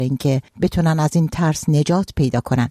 اینکه بتونن از این ترس نجات پیدا کنن.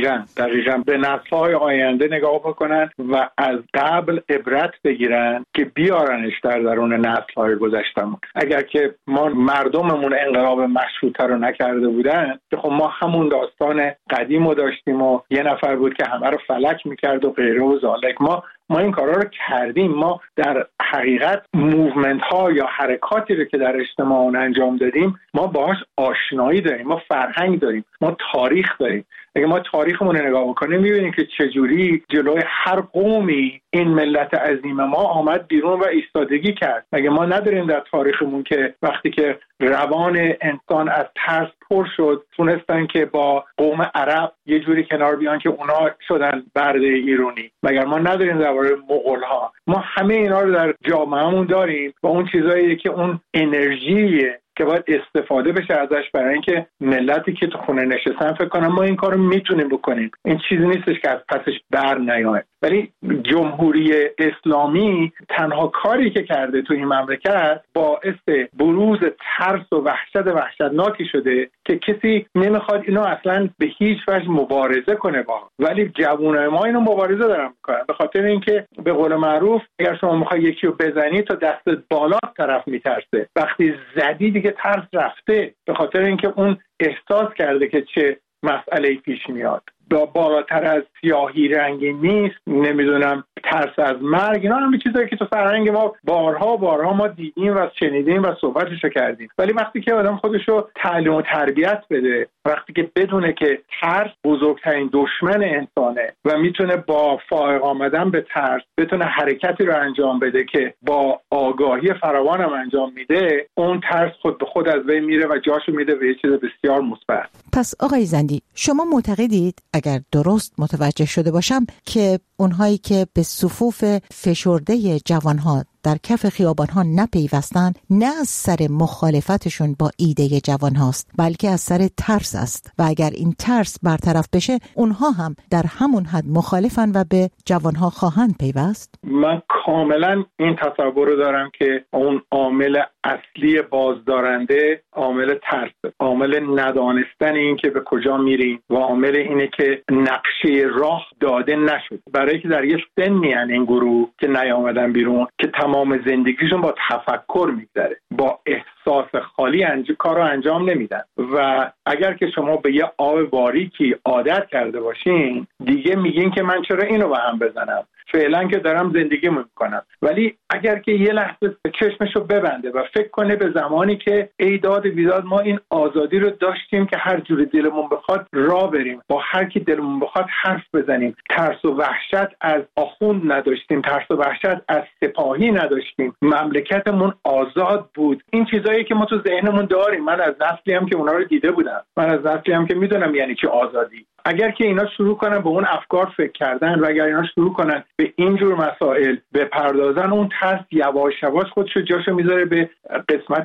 دقیقاً به نسل‌های آینده نگاه بکنن و از قبل عبرت بگیرن که بیارنش در درون نسل‌های گذشتمون. اگر که ما مردممون انقلاب مشروطه رو نکرده بودن که خب ما همون داستان قدیم رو داشتیم و یه نفر بود که همه رو فلک میکرد و غیره و ذالک. ما این کارا رو کردیم. ما در حقیقت موومنت ها یا حرکاتی رو که در اجتماع انجام دادیم ما باهاش آشنایی داریم، ما فرهنگ داریم، ما تاریخ داریم. اگه ما تاریخمون رو نگاه بکنیم می‌بینیم که چجوری جلوی هر قومی این ملت عظیم ما آمد بیرون و ایستادگی کرد. اگه ما نداریم در تاریخمون که وقتی که روان انسان از ترس پر شد تونستن که با قوم عرب یه جوری کنار بیان که اونا شدن برده ایرانی. مگر ما نداریم درباره مغول‌ها؟ ما همه اینا رو در جامعهمون داریم و اون چیزایی که اون انرژیه که باید استفاده بشه ازش برای اینکه ملتی که تو خونه نشستن فکر کنم ما این کارو میتونیم بکنیم. این چیزی نیستش که از پسش بر نیاد. ولی جمهوری اسلامی تنها کاری که کرده تو این مملکت باعث بروز ترس و وحشتناکی شده که کسی نمیخواد اینو اصلا به هیچ وجه مبارزه کنه با. ولی جوانای ما اینو مبارزه دارن میکنن به خاطر اینکه به قول معروف اگر شما میخوای یکی رو بزنی تا دست بالا طرف میترسه. وقتی زدی دیگه ترس رفته، به خاطر اینکه اون احساس کرده که چه مسئله‌ای پیش میاد. بالاتر از سیاهی رنگی نیست، نمیدونم ترس از مرگ، اینا همه چیزایی که تو فرهنگ ما بارها ما دیدیم و شنیدیم و صحبتشو کردیم. ولی وقتی که آدم خودشو تعلیم و تربیت بده، وقتی که بدونه که ترس بزرگترین دشمن انسانه و میتونه با فائق آمدن به ترس بتونه حرکتی رو انجام بده که با آگاهی فراوان هم انجام میده، اون ترس خود به خود از بین میره و جاشو میده به یه چیز بسیار مثبت. پس آقای زندی، شما معتقدید اگر درست متوجه شده باشم که اونهایی که به صفوف فشرده جوانها در کف خیابانها نپیوستن نه از سر مخالفتشون با ایده جوانهاست بلکه از سر ترس است و اگر این ترس برطرف بشه اونها هم در همون حد مخالفن و به جوانها خواهند پیوست؟ من کاملا این تصور رو دارم که اون عامل اصلی بازدارنده عامل ترس، عامل ندانستن این که به کجا میریم و عامل اینه که نقشه راه داده نشد. برای که در یه سنی ان این گروه که نیامدن بیرون که تمام زندگیشون با تفکر میگذره، با احساس خالی کار رو انجام نمیدن و اگر که شما به یه آب باریکی عادت کرده باشین دیگه میگین که من چرا اینو به هم بزنم، فعلا که دارم زندگی میکنم. ولی اگر که یه لحظه چشمشو ببنده و فکر کنه به زمانی که ای داد بیداد ما این آزادی رو داشتیم که هر جوری دلمون بخواد راه بریم، با هر کی دلمون بخواد حرف بزنیم، ترس و وحشت از آخوند نداشتیم، ترس و وحشت از سپاهی نداشتیم، مملکتمون آزاد بود. این چیزایی که ما تو ذهنمون داریم. من از نسلی هم که اونا رو دیده بودم، من از نسلی هم که میدونم یعنی چی آزادی. اگر که اینا شروع کنن به اون افکار فکر کردن و اگر اینا شروع کنن به اینجور مسائل بپردازن، اون ترس یواش یواش خودشو جاشو میذاره به قسمت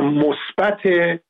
مثبت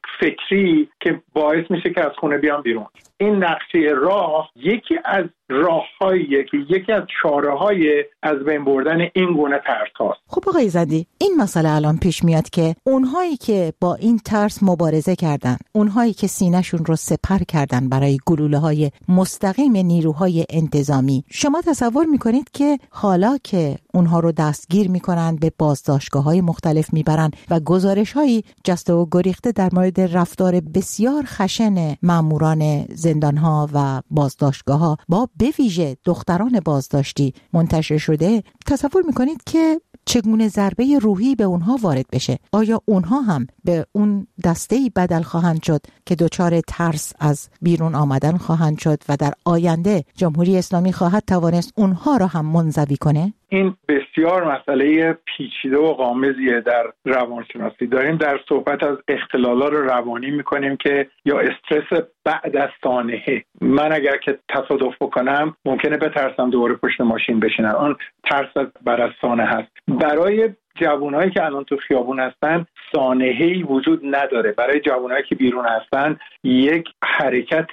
فکری که باعث میشه که از خونه بیان بیرون. این نقشه راه یکی از راه‌هاییه که یکی از چاره‌های از بین بردن این گونه ترس هاست. خب آقای زندی، این مسئله الان پیش میاد که اونهایی که با این ترس مبارزه کردن، اونهایی که سینه‌شون رو سپر کردن برای گلوله‌های مستقیم نیروهای انتظامی، شما تصور میکنید که حالا که اونها رو دستگیر میکنن به بازداشتگاه‌های مختلف میبرن و گزارش‌هایی جسته و گریخته در مورد رفتار بسیار خشن ماموران زندان‌ها و بازداشتگاه‌ها با به ویژه دختران بازداشتی منتشر شده، تصور میکنید که چگونه ضربه روحی به اونها وارد بشه؟ آیا اونها هم به اون دسته‌ای بدل خواهند شد که دچار ترس از بیرون آمدن خواهند شد و در آینده جمهوری اسلامی خواهد توانست اونها را هم منزوی کنه؟ این بسیار مسئله پیچیده و غامضیه در روانشناسی. داریم در صحبت از اختلالات روانی میکنیم که یا استرس بعد از سانحه. من اگر که تصادف بکنم ممکنه بترسم دوباره پشت ماشین بشینم. اون ترس بعد از سانحه هست. برای جوانایی که الان تو خیابون هستن سانحه‌ای وجود نداره. برای جوانایی که بیرون هستن یک حرکت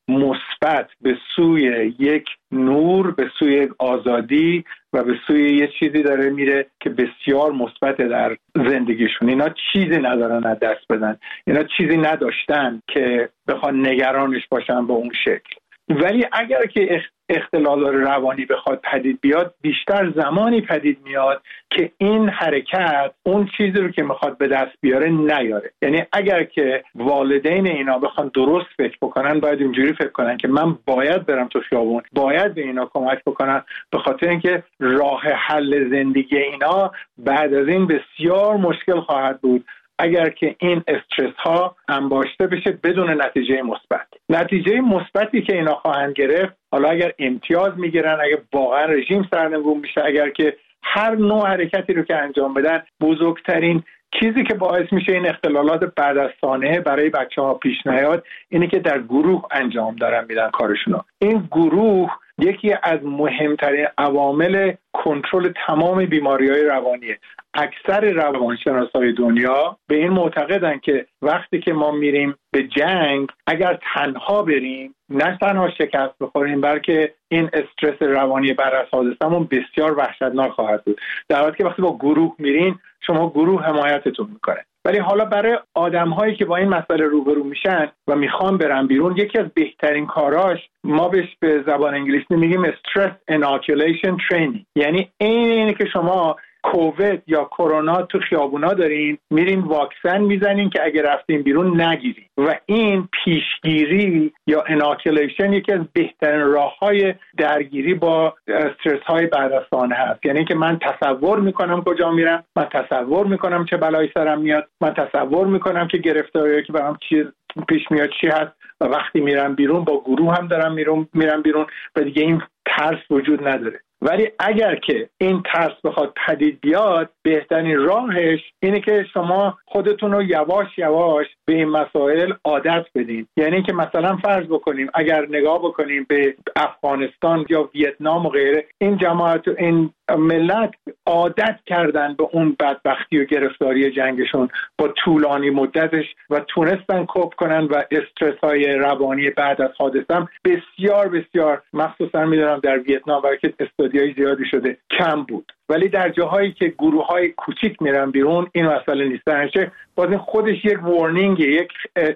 مثبت به سوی یک نور، به سوی یک آزادی و به سوی یه چیزی داره میره که بسیار مثبت در زندگیشون. اینا چیزی ندارن از دست بدن، اینا چیزی نداشتن که بخوان نگرانش باشن به اون شکل. ولی اگر که اختلال روانی بخواد پدید بیاد، بیشتر زمانی پدید میاد که این حرکت اون چیزی رو که میخواد به دست بیاره نیاره. یعنی اگر که والدین اینا بخوان درست فکر بکنن، باید اینجوری فکر کنن که من باید برم تو خیابون، باید به اینا کمک بکنم، به خاطر اینکه راه حل زندگی اینا بعد از این بسیار مشکل خواهد بود اگر که این استرس ها انباشته بشه بدون نتیجه مثبت. نتیجه مثبتی که اینا خواهند گرفت، حالا اگر امتیاز میگیرن، اگر واقعا رژیم سرنگون میشه، اگر که هر نوع حرکتی رو که انجام بدن، بزرگترین چیزی که باعث میشه این اختلالات بعد از سانحه برای بچه‌ها پیش نیاد اینه که در گروه انجام دارن میدن کارشونو. این گروه یکی از مهمترین عوامل کنترل تمام بیماری‌های روانیه. اکثر روانشناسای دنیا به این معتقدن که وقتی که ما میریم به جنگ، اگر تنها بریم نه تنها شکست بخوریم، بلکه این استرس روانی بعد از حادثه‌مون بسیار وحشتناک خواهد بود. در حالی که وقتی با گروه میرین، شما گروه حمایتتون میکنه. ولی حالا برای آدم‌هایی که با این مسئله روبرو میشن و میخوان برن بیرون، یکی از بهترین کاراش، ما بهش به زبان انگلیسی میگیم stress inoculation training. یعنی اینه که شما کووید یا کرونا تو خیابونا دارین، میرین واکسن میزنین که اگه رفتین بیرون نگیرین. و این پیشگیری یا اناکولیشن یکی از بهترین راه‌های درگیری با استرس های بعد از سانحه هست. یعنی که من تصور میکنم کجا میرم، من تصور میکنم چه بلایی سرم میاد، من تصور میکنم که گرفتاری که برام چی پیش میاد چی هست، و وقتی میرم بیرون با گروه هم دارم میرم بیرون و دیگه این ترس وجود نداره. ولی اگر که این ترس بخواد پدید بیاد، بهترین راهش اینه که شما خودتون رو یواش یواش به این مسائل عادت بدین. یعنی که مثلا فرض بکنیم اگر نگاه بکنیم به افغانستان یا ویتنام و غیره، این جماعت و این ملت عادت کردن به اون بدبختی و گرفتاری جنگشون با طولانی مدتش و تونستن کوب کنن و استرس های روانی بعد از حادثه بسیار بسیار، مخصوصا میدونم در ویتنام برای که استادیای زیادی شده، کم بود. ولی در جاهایی که گروه‌های کوچیک میرن بیرون این مسئله نیست. درنچه باز این خودش یک وارنینگ، یک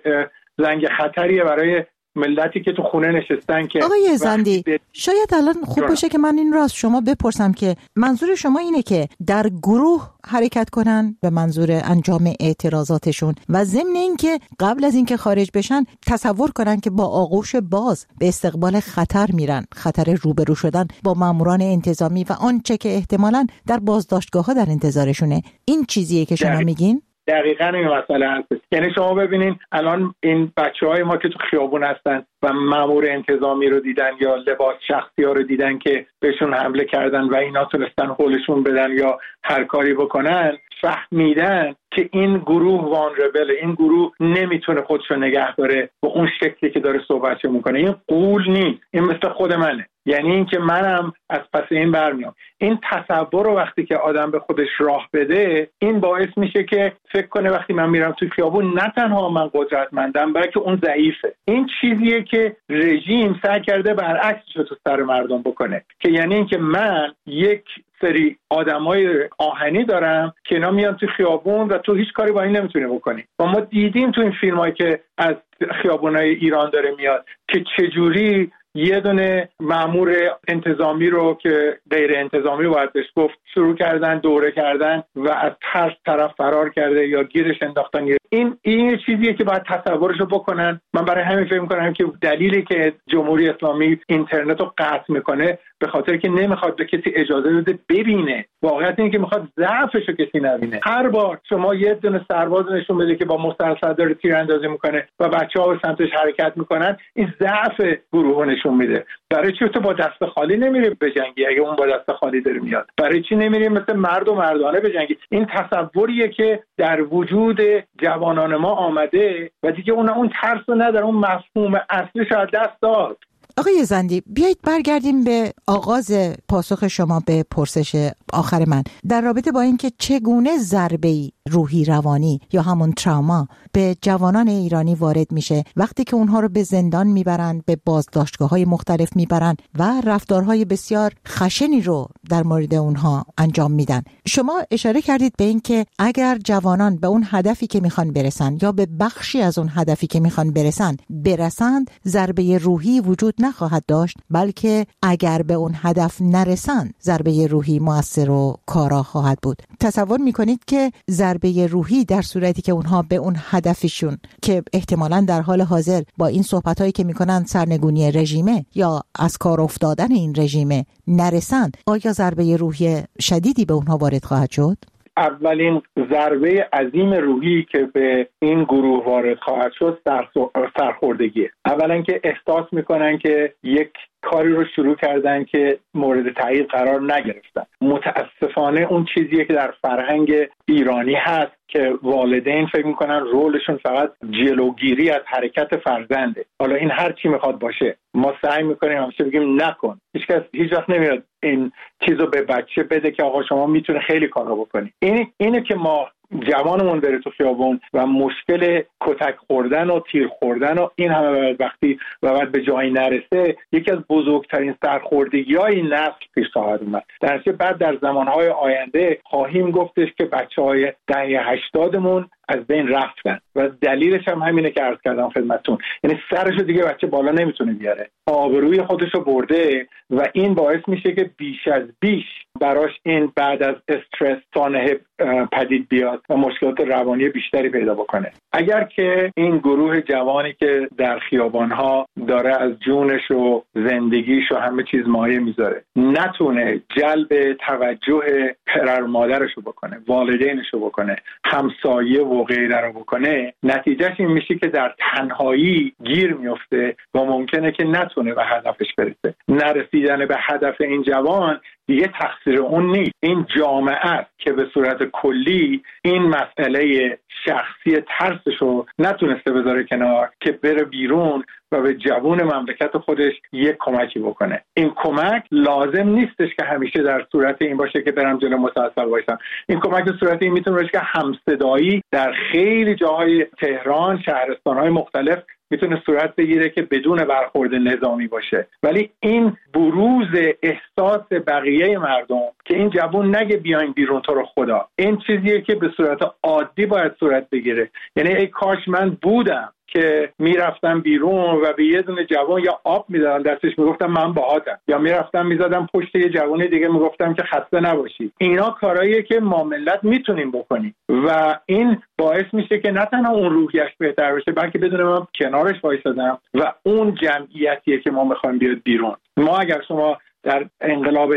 زنگ خطریه برای ملتی که تو خونه نشستن. که آقای زندی، شاید الان خوب باشه که من این رو از شما بپرسم که منظور شما اینه که در گروه حرکت کنن به منظور انجام اعتراضاتشون و ضمن این که قبل از اینکه خارج بشن تصور کنن که با آغوش باز به استقبال خطر میرن، خطر روبرو شدن با ماموران انتظامی و آنچه که احتمالاً در بازداشتگاه‌ها در انتظارشونه. این چیزیه که شما میگین؟ دقیقاً این مسئله هست. یعنی شما ببینین الان این بچه‌های ما که تو خیابون هستن و مأمور انتظامی رو دیدن یا لباس شخصی‌ها رو دیدن که بهشون حمله کردن و اینا تونستن حولشون بدن یا هر کاری بکنن، فهمیدن که این گروه وانربل، این گروه نمیتونه خودشو نگه داره به اون شکلی که داره صحبتشو میکنه. این قول نیست، این مثل خود منه. یعنی این که منم از پس این برمیام. این تصور رو وقتی که آدم به خودش راه بده، این باعث میشه که فکر کنه وقتی من میرم تو خیابون نه تنها من قدرتمندم بلکه اون ضعیفه. این چیزیه که رژیم سعی کرده برعکسش رو تو سر مردم بکنه، که یعنی این که من یک سری آدمای آهنی دارم که اینا میان تو خیابون و تو هیچ کاری با این نمیتونی بکنی. و ما دیدیم تو این فیلمایی که از خیابونای ایران داره میاد که چجوری یه دونه مأمور انتظامی رو که غیر انتظامی باید بهش گفت شروع کردن دوره کردن و از ترس طرف فرار کرده یا گیرش انداختن. این چیزیه که باید تصورشو بکنن. من برای همین فکر می‌کنم که دلیلی که جمهوری اسلامی اینترنت رو قطع میکنه به خاطر که نمیخواد به کسی اجازه بده ببینه. واقعیت اینه که میخواد ضعفشو کسی نبینه. هر بار شما یه دونه سرباز نشون بده که با مسلسل داره تیراندازی میکنه و بچه‌ها به سمتش حرکت میکنن، این ضعف گروه نشون میده. برای چی تو با دست خالی نمیری بجنگی؟ اگه اون با دست خالی داره میاد، برای چی نمیری مثل مرد و مردانه بجنگی؟ این تصوریه که در وجود جوانان ما آمده و دیگه اون ترس رو نداره، اون مفهوم اصلیش از دست داد. آقای زندی، بیایید برگردیم به آغاز پاسخ شما به پرسش آخر من در رابطه با اینکه چگونه ضربه روحی روانی یا همون تراما به جوانان ایرانی وارد میشه وقتی که اونها رو به زندان میبرن، به بازداشتگاه‌های مختلف میبرن و رفتارهای بسیار خشنی رو در مورد اونها انجام میدن. شما اشاره کردید به اینکه اگر جوانان به اون هدفی که میخوان برسن یا به بخشی از اون هدفی که میخوان برسند، ضربه روحی وجود نخواهد داشت، بلکه اگر به اون هدف نرسند ضربه روحی مؤثر و کارا خواهد بود. تصور میکنید که ضربه روحی در صورتی که اونها به اون هدفشون که احتمالاً در حال حاضر با این صحبتایی که میکنن سرنگونی رژیمه یا از کار افتادن این رژیمه نرسند، آیا ضربه روحی شدیدی به اونها وارد خواهد شد؟ اولین ضربه عظیم روحی که به این گروه وارد خواهد شد سرخوردگیه. اولا که احساس میکنن که یک کاری رو شروع کردن که مورد تایید قرار نگرفتن. متاسفانه اون چیزیه که در فرهنگ ایرانی هست که والدین فکر میکنن رولشون فقط جلوگیری از حرکت فرزنده. حالا این هر چی میخواد باشه، ما سعی میکنیم همیشه بگیم نکن. هیچ وقت نمیاد این چیزو به بچه بده که آقا شما میتونه خیلی کارا بکنی. اینه که ما جوانمون بره تو خیابون و مشکل کتک خوردن و تیر خوردن و این همه وقتی و بعد به جایی نرسه، یکی از بزرگترین سرخوردگی‌های این نسل پیش خواهد اومد. در نتیجه بعد در زمانهای آینده خواهیم گفتش که بچه‌های دهه 80مون از بین رفتن و دلیلش هم همینه که عرض کردم خدمتتون. یعنی سرشو دیگه بچه بالا نمیتونه بیاره، آبروی خودشو برده و این باعث میشه که بیش از بیش براش این بعد از استرس سانحه پدید بیاد و مشکلات روانی بیشتری پیدا بکنه. اگر که این گروه جوانی که در خیابانها داره از جونش و زندگیش و همه چیز مایه میذاره نتونه جلب توجه پدر مادرشو بکنه، والدینشو بکنه، همسایه و غیره رو بکنه، نتیجهش این میشه که در تنهایی گیر میفته و ممکنه که نتونه به هدفش برسه. نرسیدن به هدف این جوان دیگه تقصیر اون نیست، این جامعه است که به صورت کلی این مسئله شخصی ترسشو نتونسته بذاره کنار که بره بیرون و به جوان مملکت خودش یک کمکی بکنه. این کمک لازم نیستش که همیشه در صورت این باشه که برم جلو متأسف باشم. این کمک به صورت این میتونه باشه که همصدایی در خیلی جاهای تهران، شهرستان‌های مختلف میتونه صورت بگیره که بدون برخورد نظامی باشه. ولی این بروز احساس بقیه مردم که این جوان نگه بیاین بیرون تو رو خدا، این چیزیه که به صورت عادی باید صورت بگیره. یعنی ای کاش من بودم که میرفتم بیرون و به یه دونه جوان یا آب میدادم دستش میگفتم من باهاتم، یا میرفتم میزدم پشت یه جوان دیگه میگفتم که خسته نباشی. اینا کارهاییه که ما ملت میتونیم بکنیم و این باعث میشه که نه تنها اون روحیش بهتر بشه بلکه بدون من کنارش وایسادم و اون جمعیتیه که ما میخوایم بیاد بیرون. ما اگر شما در انقلاب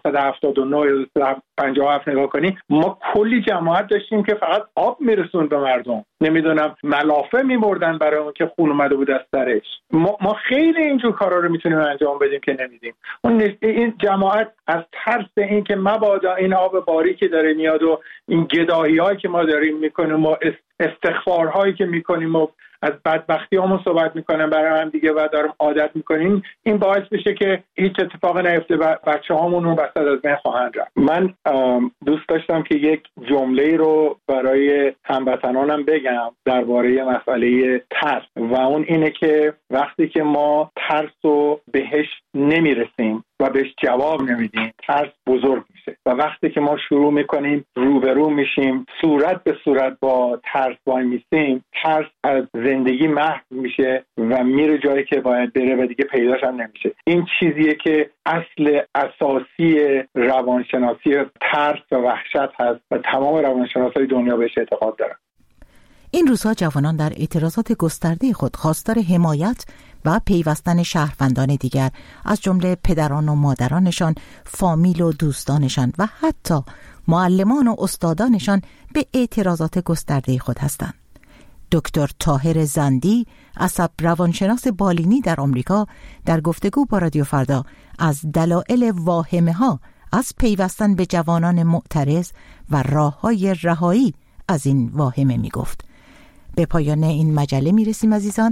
1979 یا 57 نگاه کنی، ما کلی جماعت داشتیم که فقط آب میرسوند به مردم، نمیدونم ملافه میبردن برای اون که خون اومده بود از سرش. ما خیلی اینجور کارا رو میتونیم انجام بدیم که نمیدیم. این جماعت از ترس این که مبادا این آب باریکی داره میاد و این گداهی‌هایی که ما داریم میکنیم و استغفارهایی که میکنیم و از بدبختی همون صحبت میکنم برای هم دیگه و دارم عادت میکنیم، این باعث بشه که هیچ اتفاق نیفته و بچه هامون رو بسط از بین خواهند رفت. من دوست داشتم که یک جمله رو برای هموطنانم بگم درباره مسئله ترس و اون اینه که وقتی که ما ترس رو بهش نمیرسیم و بهش جواب نمیدیم، ترس بزرگ میشه و وقتی که ما شروع میکنیم روبرو میشیم، صورت به صورت با ترس وای میسیم، ترس از زندگی محو میشه و میره جایی که باید بره و دیگه پیداش هم نمیشه. این چیزیه که اصل اساسی روانشناسی ترس و وحشت هست و تمام روانشناسای دنیا بهش اعتقاد دارن. این روزها جوانان در اعتراضات گسترده خود خواستار حمایت و پیوستن شهروندان دیگر از جمله پدران و مادرانشان، فامیل و دوستانشان و حتی معلمان و استادانشان به اعتراضات گسترده خود هستند. دکتر طاهر زندی، عصب روانشناس بالینی در آمریکا، در گفتگو با رادیو فردا از دلایل واهمه ها از پیوستن به جوانان معترض و راه‌های رهایی از این واهمه می گفت. به پایان این مجله می رسیم عزیزان.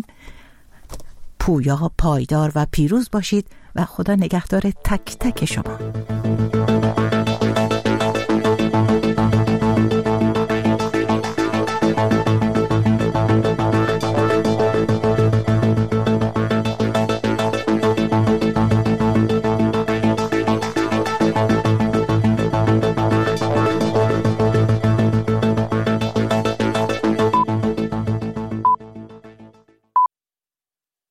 پویا، پایدار و پیروز باشید و خدا نگهدار تک تک شما.